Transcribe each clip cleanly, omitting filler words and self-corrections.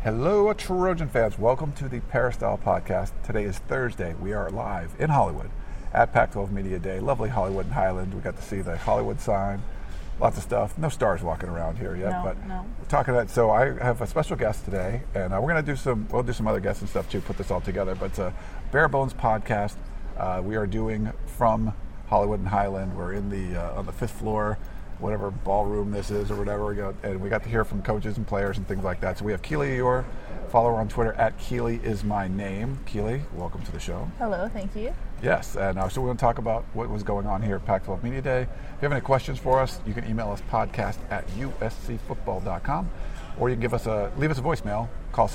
Hello, Trojan fans. Welcome to the Peristyle Podcast. Today is Thursday. We are live in Hollywood at Pac-12 Media Day. Lovely Hollywood and Highland. We got to see the Hollywood sign. Lots of stuff. No stars walking around here yet, but No. we're talking about. So I have a special guest today, and we're going to do some. We'll do some other guests and stuff too. Put this all together, but it's a Bare Bones podcast. We are doing from Hollywood and Highland. We're in the on the 5th floor, whatever ballroom this is or whatever. We got to hear from coaches and players and things like that. So we have Keely Eure. Follow her on Twitter at Keely is my name. Keely, welcome to the show. Hello, thank you. Yes, and so we're going to talk about what was going on here at Pac-12 Media Day. If you have any questions for us, you can email us podcast@uscfootball.com, or you can leave us a voicemail. Call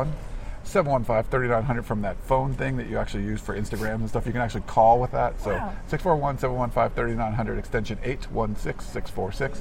641-715-3900 from that phone thing that you actually use for Instagram and stuff. You can actually call with that. So Wow. 641-715-3900, extension 816646.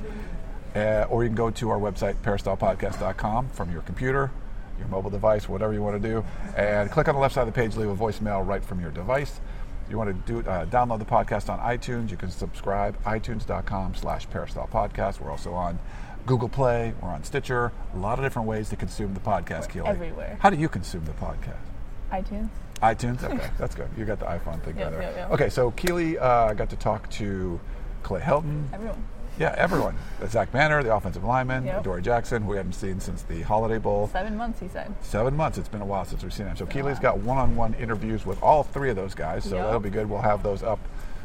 Or you can go to our website, peristylepodcast.com, from your computer, your mobile device, whatever you want to do, and click on the left side of the page, leave a voicemail right from your device. If you want to download the podcast on iTunes, you can subscribe, itunes.com/peristylepodcast. We're also on Google Play, we're on Stitcher, a lot of different ways to consume the podcast, Keely. Everywhere. How do you consume the podcast? iTunes. iTunes? Okay, that's good. You got the iPhone thing Yep, better. yep. Okay, so Keely got to talk to Clay Helton. Everyone. Yeah, everyone. Zach Banner, the offensive lineman, Yep. Dory Jackson, who we haven't seen since the Holiday Bowl. 7 months, he said. 7 months. It's been a while since we've seen him. So Keely's got one-on-one interviews with all three of those guys. So Yep. that'll be good. We'll have those up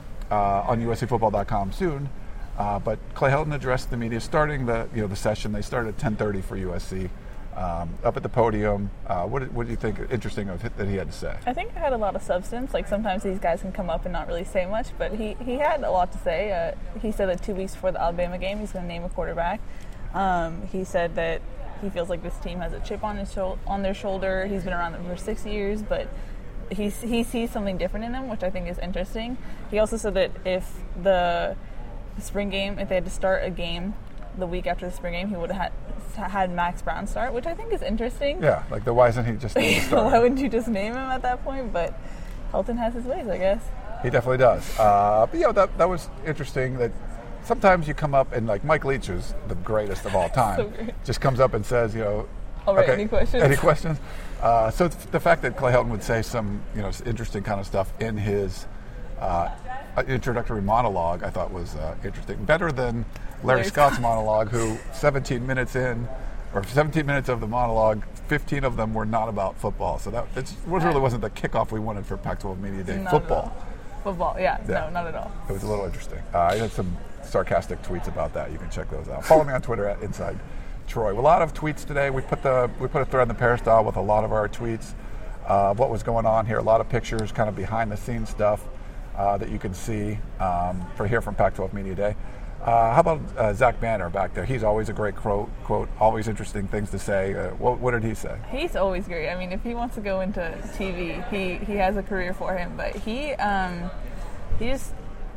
on USCFootball.com soon. But Clay Helton addressed the media starting the session. They started at 10:30 for USC. Up at the podium. What do you think interesting that he had to say? I think it had a lot of substance. Like sometimes these guys can come up and not really say much, but he had a lot to say. He said that 2 weeks before the Alabama game, he's going to name a quarterback. He said that he feels like this team has a chip on their shoulder. He's been around them for 6 years, but he sees something different in them, which I think is interesting. He also said that if the spring game, if they had to start a game the week after the spring game, he would have had Max Brown start, which I think is interesting. Yeah, why isn't he just the starter? Why wouldn't you just name him at that point? But Helton has his ways, I guess. He definitely does. But that was interesting that sometimes you come up and like Mike Leach, who's the greatest of all time, So great. just comes up and says, All right, okay, any questions? Any questions? So the fact that Clay Helton would say some interesting kind of stuff in his introductory monologue, I thought was interesting. Better than Larry Scott's monologue, who 17 minutes of the monologue, 15 of them were not about football. So that really wasn't the kickoff we wanted for Pac-12 Media Day. Not Football. at all. Football, yeah. No, not at all. It was a little interesting. I had some sarcastic tweets about that. You can check those out. Follow me on Twitter at Inside Troy. A lot of tweets today. We put a thread in the Peristyle with a lot of our tweets. What was going on here? A lot of pictures, kind of behind the scenes stuff that you can see from Pac-12 Media Day. How about Zach Banner back there? He's always a great quote, always interesting things to say. What did he say? He's always great. I mean, if he wants to go into TV, he has a career for him. But he just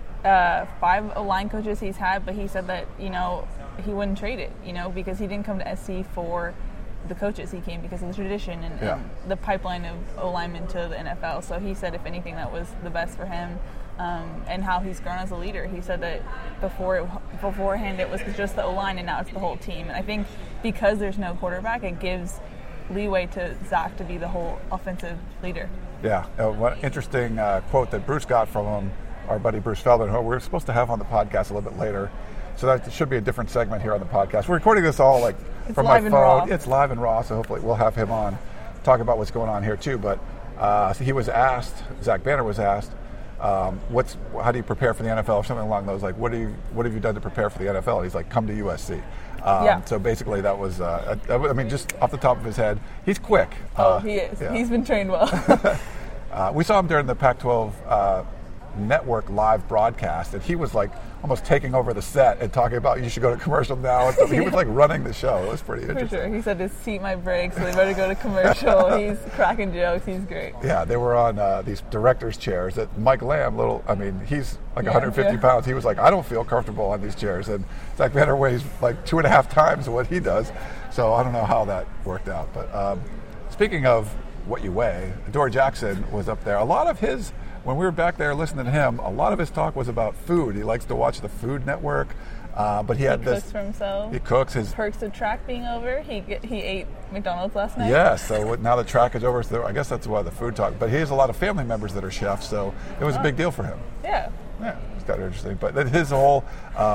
5 line coaches he's had, but he said that he wouldn't trade it, because he didn't come to SC for the coaches. He came because of the tradition and the pipeline of O-linemen to the NFL. So he said, if anything, that was the best for him. And how he's grown as a leader. He said that beforehand it was just the O-line, and now it's the whole team. And I think because there's no quarterback, it gives leeway to Zach to be the whole offensive leader. Yeah, one interesting quote that Bruce got from him, our buddy Bruce Feldman, who we're supposed to have on the podcast a little bit later. So that should be a different segment here on the podcast. We're recording this all from my phone. It's live and raw, so hopefully we'll have him on, talk about what's going on here too. But so he was asked, Zach Banner was asked, how do you prepare for the NFL or something along those, like what have you done to prepare for the NFL? And he's like, come to USC. So basically that was just off the top of his head, he's quick. He is. Yeah. He's been trained well. We saw him during the Pac-12 network live broadcast, and he was like almost taking over the set and talking about you should go to commercial now. And he was like running the show. It was pretty interesting. For sure. He said to seat my brakes, so they better go to commercial. He's cracking jokes. He's great. Yeah, they were on these director's chairs that Mike Lamb, he's like 150 pounds. He was like, I don't feel comfortable on these chairs. And Zach Banner weighs like 2.5 times what he does. So I don't know how that worked out. But speaking of what you weigh, Dory Jackson was up there. A lot of his, when we were back there listening to him, a lot of his talk was about food. He likes to watch the Food Network. But he cooks for himself. He cooks. His perks of track being over. He ate McDonald's last night. Yeah, so now the track is over. So I guess that's why the food talk. But he has a lot of family members that are chefs, so it was a big deal for him. Yeah. Yeah, it's kind of interesting. But his whole,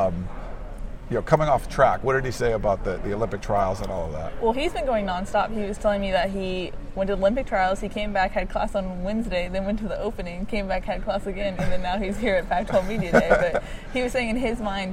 coming off track, what did he say about the Olympic trials and all of that? Well, he's been going nonstop. He was telling me that he went to the Olympic trials, he came back, had class on Wednesday, then went to the opening, came back, had class again, and then now he's here at Pac-12 Media Day. But he was saying in his mind,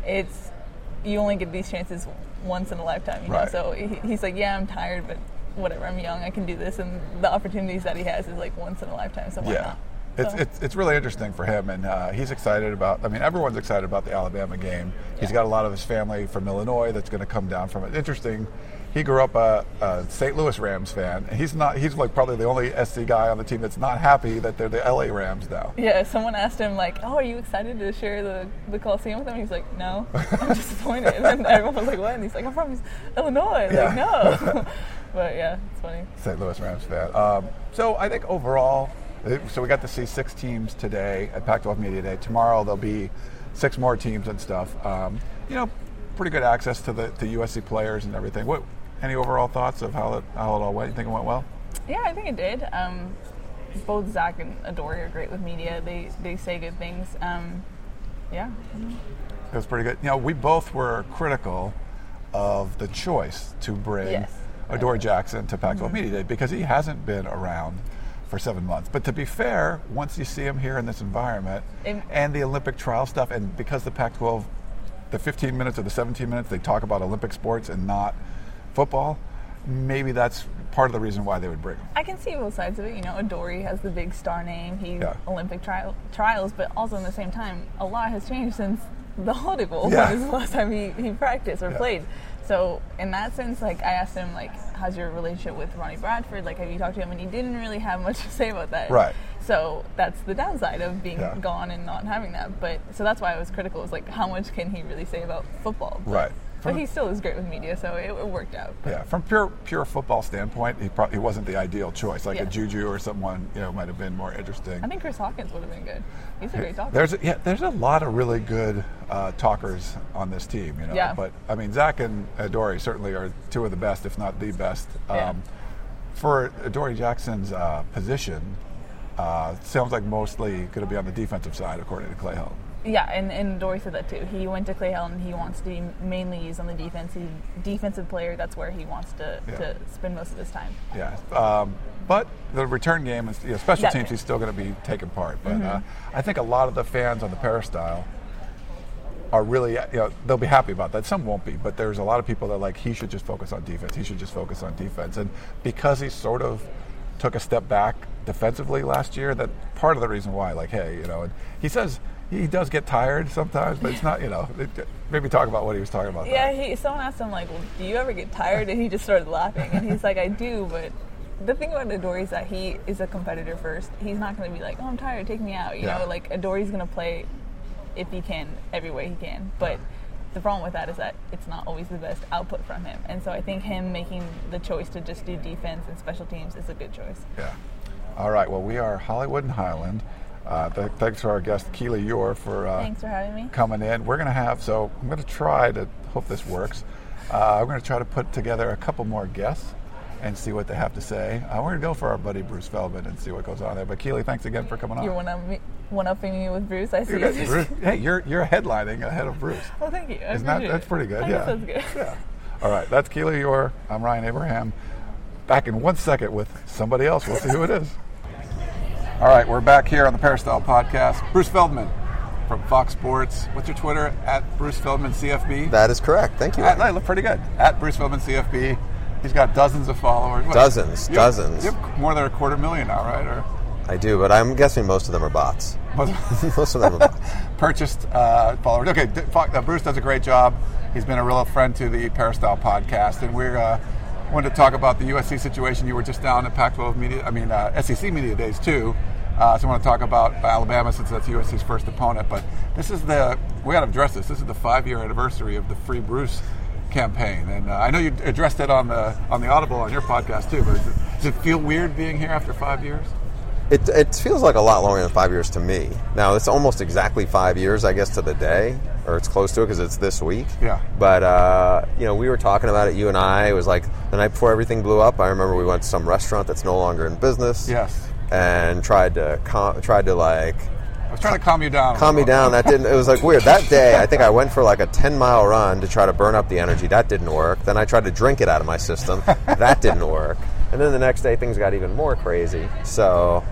you only get these chances once in a lifetime, you know? Right. So he's like, yeah, I'm tired, but whatever, I'm young, I can do this. And the opportunities that he has is like once in a lifetime, so why not? It's really interesting for him, and he's excited about. I mean, everyone's excited about the Alabama game. He's got a lot of his family from Illinois that's going to come down from it. Interesting. He grew up a St. Louis Rams fan. He's like probably the only SC guy on the team that's not happy that they're the LA Rams now. Yeah, someone asked him like, "Oh, are you excited to share the Coliseum with them?" He's like, "No, I'm disappointed." And then everyone was like, "What?" And he's like, "I'm from Illinois." Yeah. Like, no. But yeah, it's funny. St. Louis Rams fan. So I think overall. So we got to see 6 teams today at Pac-12 Media Day. Tomorrow there'll be 6 more teams and stuff. Pretty good access to the USC players and everything. Any overall thoughts of how it all went? You think it went well? Yeah, I think it did. Both Zach and Adoree are great with media. They say good things. Yeah. It was pretty good. We both were critical of the choice to bring Adoree Jackson to Pac-12 Media Day because he hasn't been around for 7 months. But to be fair, once you see him here in this environment and the Olympic trial stuff, and because the Pac-12, the 15 minutes or the 17 minutes, they talk about Olympic sports and not football, maybe that's part of the reason why they would bring him. I can see both sides of it. Adoree has the big star name. He's Olympic trials, but also in the same time, a lot has changed since the Holiday Bowl. Yeah. When was the last time he practiced or played. So in that sense, like I asked him, like, how's your relationship with Ronnie Bradford? Like, have you talked to him? And he didn't really have much to say about that. Right. So that's the downside of being gone and not having that. But so that's why I was critical. Is like, how much can he really say about football? Right. But he still is great with media, so it worked out. But. Yeah, from pure football standpoint, he wasn't the ideal choice. Like a Juju or someone might have been more interesting. I think Chris Hawkins would have been good. He's a great talker. There's a lot of really good talkers on this team. Yeah. But I mean, Zach and Adoree certainly are 2 of the best, if not the best. For Adoree Jackson's position, sounds like mostly going to be on the defensive side, according to Clay Helton. Yeah, and Adoree said that too. He went to Clay Helton. He wants to be mainly used on the defensive player. That's where he wants to spend most of his time. Yeah, but the return game is special teams. He's still going to be taking part. But I think a lot of the fans on the peristyle are really they'll be happy about that. Some won't be, but there's a lot of people that are like, he should just focus on defense. He should just focus on defense. And because he sort of took a step back defensively last year, that part of the reason why, like, hey, and he says. He does get tired sometimes, but it's not, maybe talk about what he was talking about. Yeah, someone asked him, like, well, do you ever get tired? And he just started laughing. And he's like, I do, but the thing about Adoree is that he is a competitor first. He's not going to be like, oh, I'm tired, take me out. You know, like, Adoree's going to play, if he can, every way he can. But the problem with that is that it's not always the best output from him. And so I think him making the choice to just do defense and special teams is a good choice. Yeah. All right, well, we are Hollywood and Highland. Thanks to our guest, Keely Eure, for thanks for having me. Coming in. We're going to I'm going to try to, hope this works. I'm going to try to put together a couple more guests and see what they have to say. We're going to go for our buddy Bruce Feldman and see what goes on there. But Keely, thanks again for coming on. You're one-upping me with Bruce. I see. Bruce, hey, you're headlining ahead of Bruce. Oh, thank you. That's pretty good. That's good. Yeah. All right, that's Keely Eure. I'm Ryan Abraham. Back in 1 second with somebody else. We'll see who it is. All right, we're back here on the Peristyle Podcast. Bruce Feldman from Fox Sports. What's your Twitter? At Bruce Feldman CFB? That is correct. Thank you. I look pretty good. At Bruce Feldman CFB. He's got dozens of followers. Dozens. You have more than 250,000 now, right? Or I do, but I'm guessing most of them are bots. Most of them are bots. Purchased followers. Okay, Bruce does a great job. He's been a real friend to the Peristyle Podcast, and we're wanted to talk about the USC situation. You were just down at Pac-12 SEC Media Days too. So I want to talk about Alabama since that's USC's first opponent. But we got to address this. This is the 5-year anniversary of the Free Bruce campaign, and I know you addressed it on the Audible on your podcast too. But does it feel weird being here after 5 years? It feels like a lot longer than 5 years to me. Now it's almost exactly 5 years, I guess, to the day. or it's close to it because it's this week. Yeah. But, we were talking about it, you and I. It was like the night before everything blew up. I remember we went to some restaurant that's no longer in business. Yes. And tried to I was trying to calm you down. Calm me down. That didn't. It was like weird. That day, I think I went for like a 10-mile run to try to burn up the energy. That didn't work. Then I tried to drink it out of my system. That didn't work. And then the next day, things got even more crazy. So,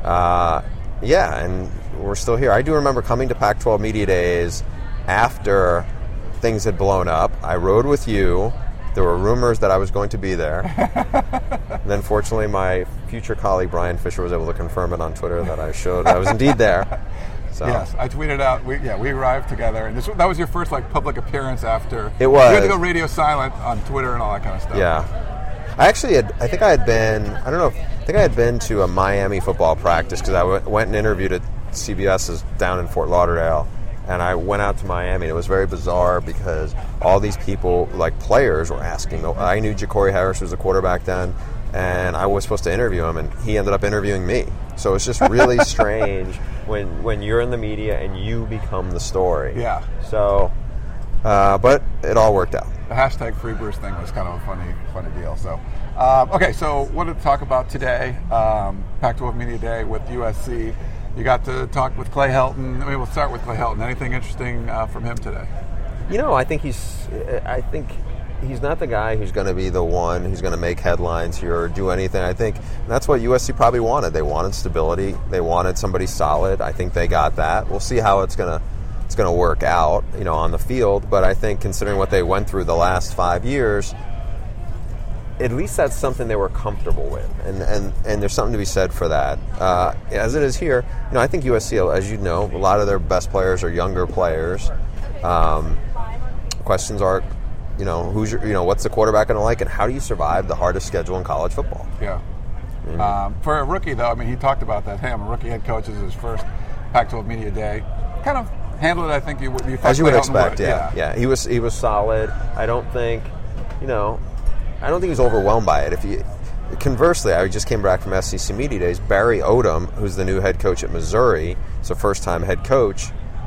and we're still here. I do remember coming to Pac-12 Media Days after things had blown up. I rode with you. There were rumors that I was going to be there. And then, fortunately, my future colleague Brian Fisher was able to confirm it on Twitter that I was indeed there. So. Yes, I tweeted out. We arrived together, and that was your first public appearance after. It was. You had to go radio silent on Twitter and all that kind of stuff. Yeah, I think I had been to a Miami football practice because I went and interviewed at CBS's down in Fort Lauderdale. And I went out to Miami, and it was very bizarre because all these people, players, were asking. I knew Ja'Cory Harris was a quarterback then, and I was supposed to interview him, and he ended up interviewing me. So it's just really strange when you're in the media and you become the story. Yeah. So, but it all worked out. The hashtag Free Bruce thing was kind of a funny deal. So, okay, so what to talk about today? Pac-12 Media Day with USC. You got to talk with Clay Helton. We'll start with Clay Helton. Anything interesting from him today? I think he's not the guy who's going to be the one who's going to make headlines here or do anything. I think that's what USC probably wanted. They wanted stability. They wanted somebody solid. I think they got that. We'll see how it's going to work out, on the field. But I think considering what they went through the last 5 years, at least that's something they were comfortable with, and there's something to be said for that. As it is here, I think USC, as you know, a lot of their best players are younger players. Questions are, what's the quarterback going to like, and how do you survive the hardest schedule in college football? Yeah. For a rookie, though, he talked about that. Hey, I'm a rookie head coach. This is his first Pac-12 Media Day. Kind of handled it, I think, as you would expect. Yeah. He was solid. I don't think he was overwhelmed by it. Conversely, I just came back from SEC Media Days. Barry Odom, who's the new head coach at Missouri, it's a first-time head coach.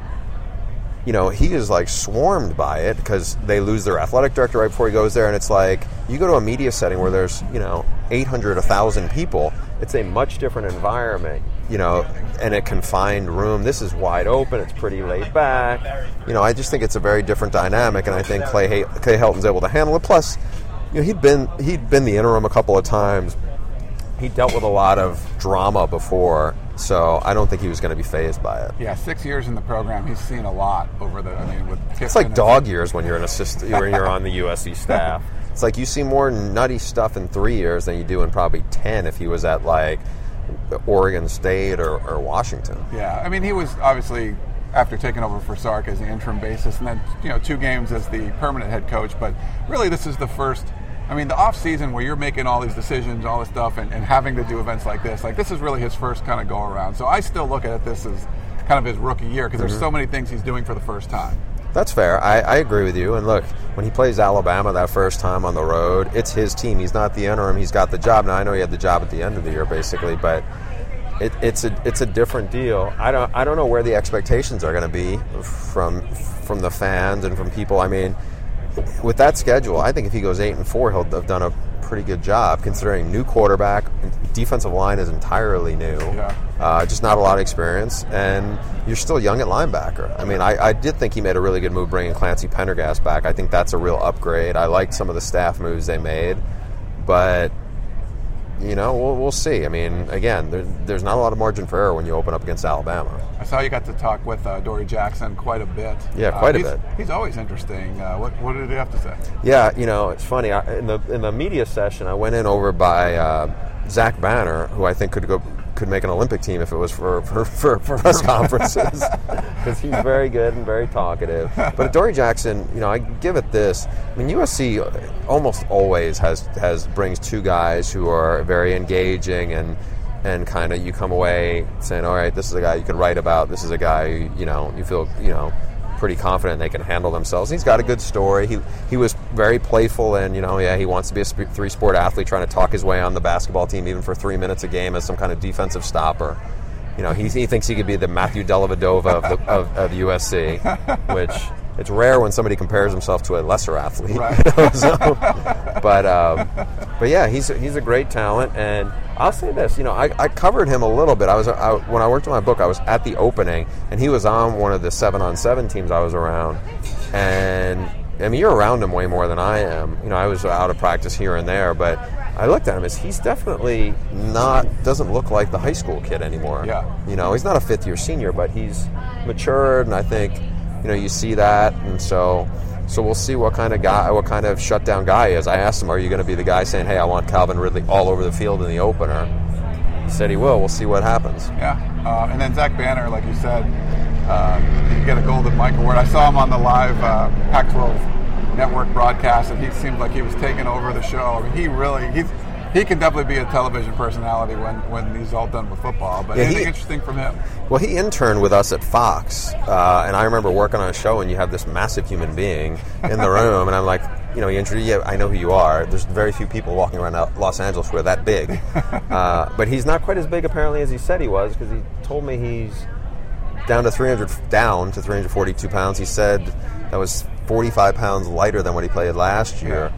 He is swarmed by it because they lose their athletic director right before he goes there, and it's you go to a media setting where there's 800, 1,000 people. It's a much different environment, in a confined room. This is wide open. It's pretty laid back. I just think it's a very different dynamic, and I think Clay Helton's able to handle it. Plus, he'd been the interim a couple of times. He dealt with a lot of drama before, so I don't think he was going to be fazed by it. Yeah, 6 years in the program, he's seen a lot over with it's like dog years when you're an assistant, when you're on the USC staff. It's like you see more nutty stuff in 3 years than you do in probably 10 if he was at Oregon State or Washington. Yeah, he was obviously, after taking over for Sark as the interim basis, and then 2 games as the permanent head coach. But really, this is the first. The off season where you're making all these decisions, all this stuff, and having to do events like this is really his first kind of go around. So I still look at this as kind of his rookie year because there's so many things he's doing for the first time. That's fair. I agree with you. And look, when he plays Alabama that first time on the road, it's his team. He's not the interim. He's got the job. Now I know he had the job at the end of the year, basically, but it's a different deal. I don't know where the expectations are going to be from the fans and from people. With that schedule, I think if he goes 8-4, he'll have done a pretty good job considering new quarterback, defensive line is entirely new, just not a lot of experience, and you're still young at linebacker. I did think he made a really good move bringing Clancy Pendergast back. I think that's a real upgrade. I liked some of the staff moves they made, but we'll see. Again, there's not a lot of margin for error when you open up against Alabama. I saw you got to talk with Dory Jackson quite a bit. Yeah, quite a bit. He's always interesting. What did he have to say? Yeah, it's funny. In the media session, I went in over by Zach Banner, who I think could make an Olympic team if it was for press conferences, because he's very good and very talkative. But Dory Jackson, I give it this. USC almost always brings 2 guys who are very engaging and kind of you come away saying, all right, this is a guy you can write about. This is a guy you feel pretty confident they can handle themselves. He's got a good story. He was very playful, and he wants to be a 3-sport athlete, trying to talk his way on the basketball team even for 3 minutes a game as some kind of defensive stopper. You know, he thinks he could be the Matthew Dellavedova of USC, which it's rare when somebody compares himself to a lesser athlete. Right. You know, so, but yeah, he's a great talent, and I'll say this. You know, I covered him a little bit. When I worked on my book, I was at the opening, and he was on one of the 7-on-7 teams I was around, and I mean, you're around him way more than I am. You know, I was out of practice here and there, but I looked at him as he's definitely doesn't look like the high school kid anymore. Yeah. You know, he's not a fifth-year senior, but he's matured, and I think, you know, you see that, and so we'll see what kind of shutdown guy he is. I asked him, are you going to be the guy saying, hey, I want Calvin Ridley all over the field in the opener? He said he will. We'll see what happens. Yeah. And then Zach Banner, like you said, you get a golden mic award. I saw him on the live Pac-12 network broadcast, and he seemed like he was taking over the show. I mean, he can definitely be a television personality when he's all done with football. But anything interesting from him? Well, he interned with us at Fox, and I remember working on a show, and you have this massive human being in the room, and I'm like, you know, he introduced, yeah, I know who you are. There's very few people walking around Los Angeles who are that big. But he's not quite as big, apparently, as he said he was, because he told me he's down to 342 pounds. He said that was 45 pounds lighter than what he played last year.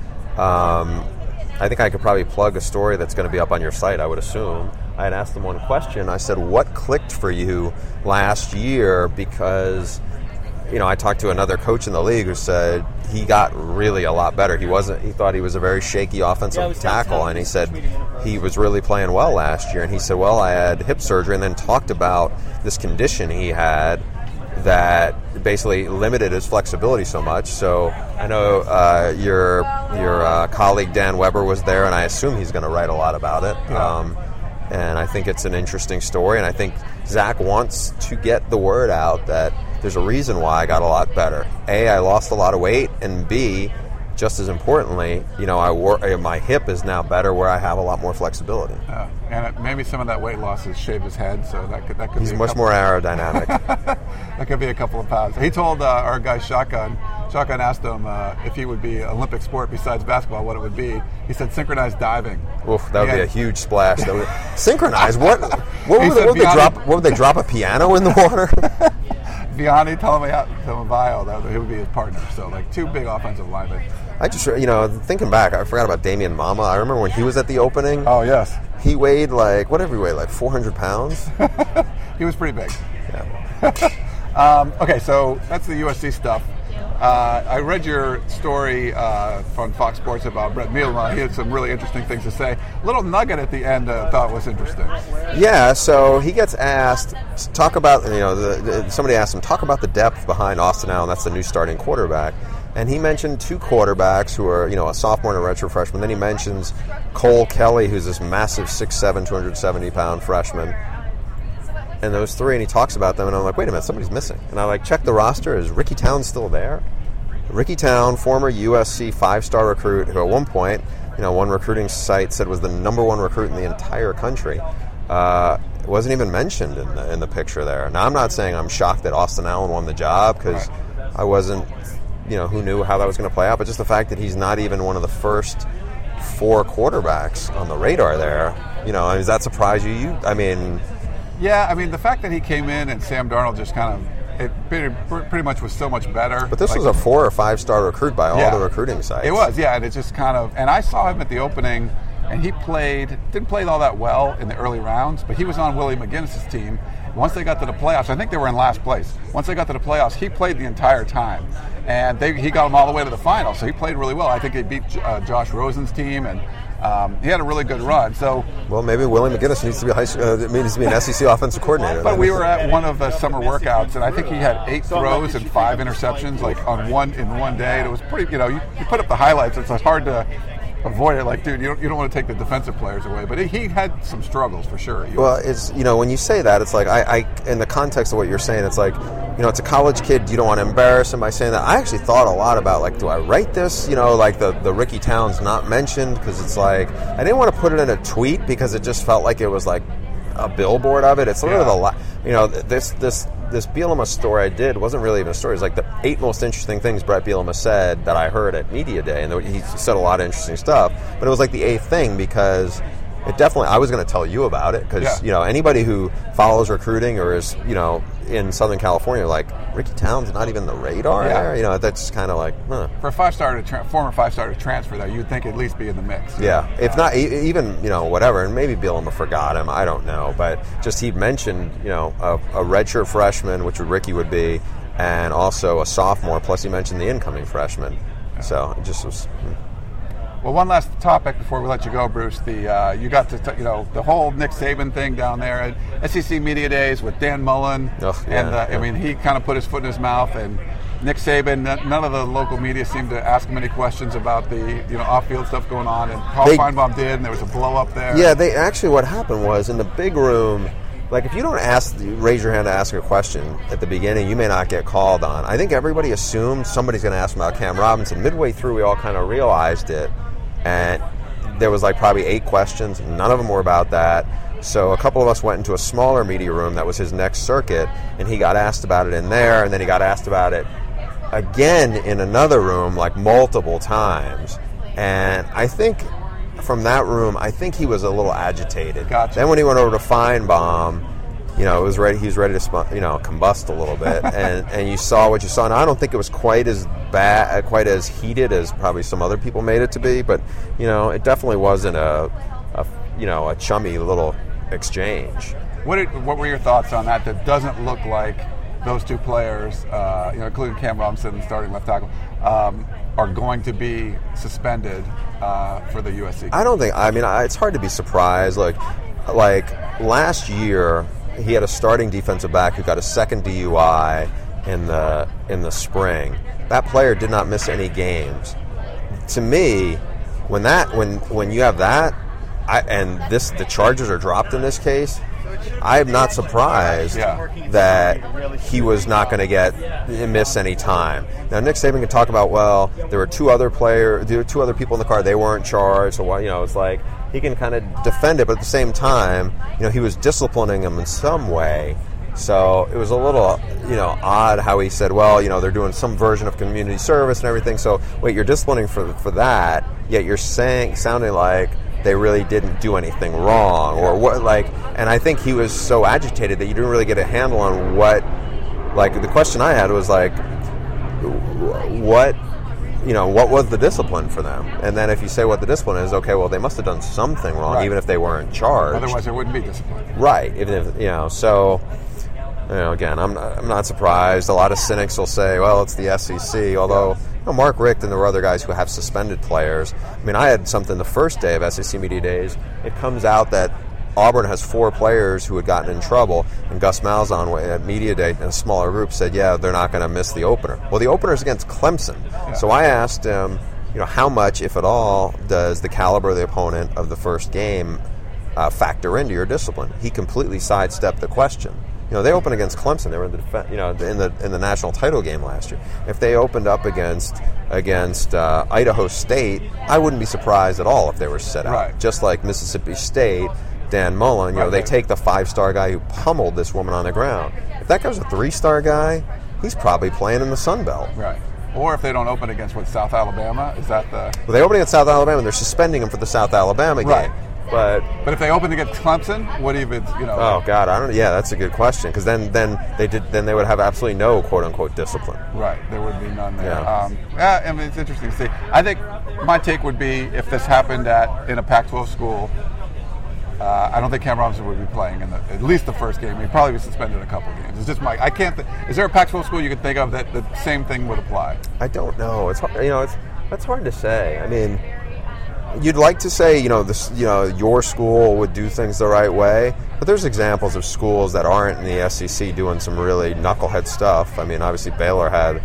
I think I could probably plug a story that's going to be up on your site, I would assume. I had asked him one question. I said, what clicked for you last year? Because, you know, I talked to another coach in the league who said he got really a lot better. He thought he was a very shaky offensive tackle, and he said he was really playing well last year. And he said, well, I had hip surgery, and then talked about this condition he had that basically limited his flexibility so much. So I know your colleague Dan Weber was there, and I assume he's going to write a lot about it. And I think it's an interesting story, and I think Zach wants to get the word out that there's a reason why I got a lot better. A, I lost a lot of weight, and B, just as importantly, you know, my hip is now better where I have a lot more flexibility. And maybe some of that weight loss has shaved his head, so that could He's be much more aerodynamic. That could be a couple of pounds. He told our guy Shotgun asked him if he would be an Olympic sport besides basketball, what it would be. He said synchronized diving. Oof, that would be a huge splash. Synchronized? What would they drop a piano in the water? Vianney Talamaio, he would be his partner. So, like, two big offensive linemen. I just, you know, thinking back, I forgot about Damian Mama. I remember when he was at the opening. Oh, yes. He weighed like 400 pounds? He was pretty big. Yeah. Okay, so that's the USC stuff. I read your story from Fox Sports about Brett Bielema. He had some really interesting things to say. A little nugget at the end I thought was interesting. Yeah, so he gets asked, talk about, you know, somebody asked him, talk about the depth behind Austin Allen. That's the new starting quarterback. And he mentioned two quarterbacks who are, you know, a sophomore and a redshirt freshman. Then he mentions Cole Kelly, who's this massive 6'7", 270-pound freshman. And those three, and he talks about them, and I'm like, wait a minute, somebody's missing. And I check the roster. Is Ricky Town still there? Ricky Town, former USC 5-star recruit, who at one point, you know, one recruiting site said was the number one recruit in the entire country, wasn't even mentioned in the picture there. Now, I'm not saying I'm shocked that Austin Allen won the job, because I wasn't, you know, who knew how that was going to play out, but just the fact that he's not even one of the first four quarterbacks on the radar there, you know, does that surprise you? Yeah, I mean, the fact that he came in and Sam Darnold just kind of, it pretty much was so much better. But this was a 4 or 5-star recruit by all the recruiting sites. It was, yeah, and it just kind of, and I saw him at the opening, and he didn't play all that well in the early rounds, but he was on Willie McGinnis' team. Once they got to the playoffs, I think they were in last place. Once they got to the playoffs, he played the entire time. And he got them all the way to the final, so he played really well. I think he beat Josh Rosen's team, and he had a really good run. So, well, maybe Willie McGinnis needs to be an SEC offensive coordinator. But we were at one of the summer workouts, and I think he had 8 throws and 5 interceptions, like in one day. And it was pretty. You know, you put up the highlights. It's hard to avoid it. Like, dude, you don't want to take the defensive players away. But he had some struggles for sure. Well, it's, you know, when you say that, it's like I in the context of what you're saying, it's like, you know, it's a college kid. You don't want to embarrass him by saying that. I actually thought a lot about, like, do I write this? You know, like the Ricky Towns not mentioned, because it's like I didn't want to put it in a tweet because it just felt like it was like a billboard of it. It's sort of you know, this Bielema story I did wasn't really even a story. It was like the 8 most interesting things Brett Bielema said that I heard at Media Day, and he said a lot of interesting stuff. But it was like the 8th thing because it definitely, I was going to tell you about it because, anybody who follows recruiting or is, in Southern California, like, Ricky Towns not even the radar there? That's kind of like, huh. For a former five-star to transfer there, you'd think at least be in the mix. Yeah. If not, even, whatever, and maybe Bielema forgot him, I don't know. But just he mentioned, a redshirt freshman, which Ricky would be, and also a sophomore, plus he mentioned the incoming freshman. Yeah. So it just was... Well, one last topic before we let you go, Bruce. You got to the whole Nick Saban thing down there at SEC Media Days with Dan Mullen, he kind of put his foot in his mouth, and Nick Saban. None of the local media seemed to ask him any questions about the off-field stuff going on, and Paul Feinbaum did, and there was a blow up there. Yeah, they actually what happened was in the big room. Like, if you don't raise your hand to ask a question at the beginning, you may not get called on. I think everybody assumed somebody's going to ask about Cam Robinson. Midway through, we all kind of realized it. And there was like probably 8 questions. None of them were about that. So a couple of us went into a smaller media room that was his next circuit, and he got asked about it in there, and then he got asked about it again in another room like multiple times. And I think from that room, I think he was a little agitated. Gotcha. Then when he went over to Feinbaum, he was ready to combust a little bit, and you saw what you saw. And I don't think it was quite as bad, quite as heated as probably some other people made it to be, but it definitely wasn't a chummy little exchange. What were your thoughts on that? That doesn't look like those two players, including Cam Robinson, the starting left tackle, are going to be suspended for the USC. I don't think. I mean, it's hard to be surprised. Like last year, he had a starting defensive back who got a second DUI in the spring. That player did not miss any games. To me, when you have that, the charges are dropped in this case, I'm not surprised that he was not going to miss any time. Now, Nick Saban can talk about, there were two other people in the car, they weren't charged, so it's like he can kind of defend it, but at the same time, he was disciplining them in some way. So it was a little, odd how he said, they're doing some version of community service and everything. So wait, you're disciplining for that, yet you're sounding like they really didn't do anything wrong or what, and I think he was so agitated that you didn't really get a handle on what, the question I had was what was the discipline for them? And then if you say what the discipline is, okay, well, they must have done something wrong, even if they weren't charged. Otherwise, there wouldn't be discipline. Right. So, again, I'm not surprised. A lot of cynics will say, well, it's the SEC, although Mark Richt and there were other guys who have suspended players. I mean, I had something the first day of SEC Media Days. It comes out that Auburn has 4 players who had gotten in trouble, and Gus Malzahn at Media Day in a smaller group said, they're not going to miss the opener. Well, the opener is against Clemson. Yeah. So I asked him, how much, if at all, does the caliber of the opponent of the first game factor into your discipline? He completely sidestepped the question. They opened against Clemson. They were in the national title game last year. If they opened up against Idaho State, I wouldn't be surprised at all if they were set out. Right. Just like Mississippi State, Dan Mullen, they take the 5-star guy who pummeled this woman on the ground. If that guy's a 3-star guy, he's probably playing in the Sun Belt. Right. Or if they don't open against South Alabama, is that the... Well, they open against South Alabama, and they're suspending him for the South Alabama game. Right. But if they open against Clemson, what even Oh God, I don't. Yeah, that's a good question because then they would have absolutely no quote unquote discipline. Right, there would be none there. Yeah. It's interesting to see. I think my take would be if this happened in a Pac-12 school, I don't think Cam Robinson would be playing in at least the first game. He'd probably be suspended a couple games. It's just I can't. Is there a Pac-12 school you could think of that the same thing would apply? I don't know. It's hard, that's hard to say. I mean. You'd like to say, your school would do things the right way, but there's examples of schools that aren't in the SEC doing some really knucklehead stuff. I mean, obviously Baylor had,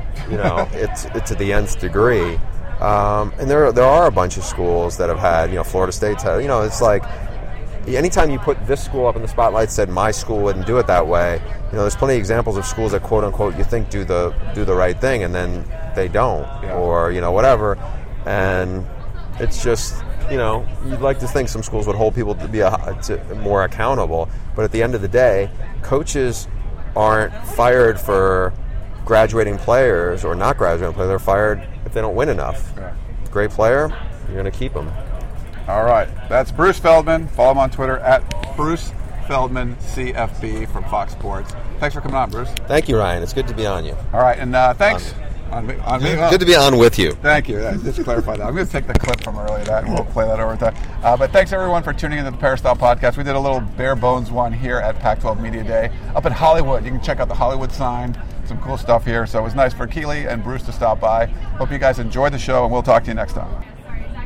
it to the nth degree, and there are a bunch of schools that have had, Florida State's had, it's like anytime you put this school up in the spotlight, said my school wouldn't do it that way. There's plenty of examples of schools that quote unquote you think do the right thing, and then they don't, or whatever, and. It's just, you'd like to think some schools would hold people to be more accountable. But at the end of the day, coaches aren't fired for graduating players or not graduating players. They're fired if they don't win enough. Yeah. Great player, you're going to keep them. All right. That's Bruce Feldman. Follow him on Twitter at Bruce Feldman CFB from Fox Sports. Thanks for coming on, Bruce. Thank you, Ryan. It's good to be on you. All right, and thanks. On me. Good to be on with you. Thank you. Just to clarify that. I'm going to take the clip from earlier and we'll play that over time. But thanks, everyone, for tuning into the Peristyle Podcast. We did a little bare bones one here at Pac-12 Media Day up in Hollywood. You can check out the Hollywood sign. Some cool stuff here. So it was nice for Keely and Bruce to stop by. Hope you guys enjoyed the show, and we'll talk to you next time.